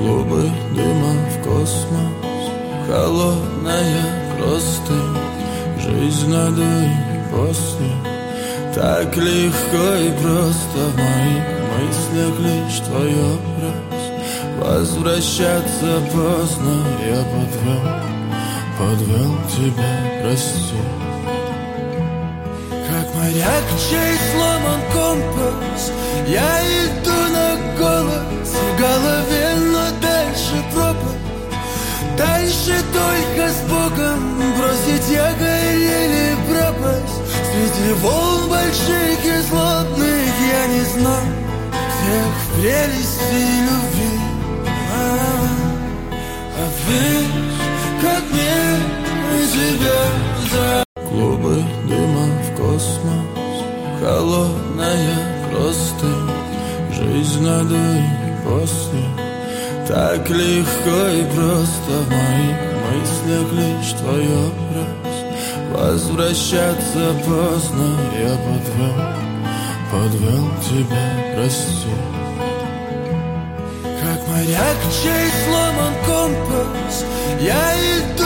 Клубы дыма в космос, холодная простынь, жизнь надо и после. Так легко и просто в моих мыслях лишь твой образ. Возвращаться поздно, я подвел тебя, прости. Как моряк, чей сломан компас, я иду на голос в голове, но дальше пропасть. Дальше только с Богом бросить якорь или пропасть. Среди волн больших и злобных я не знал всех прелестей любви. А видишь, как мне тебя за... Клубы дыма в космос, холодная простынь, жизнь надо и после. Так легко и просто в моих мыслях лишь твой образ. Возвращаться поздно, я подвел тебя, прости. Как моряк, чей сломан компас, я иду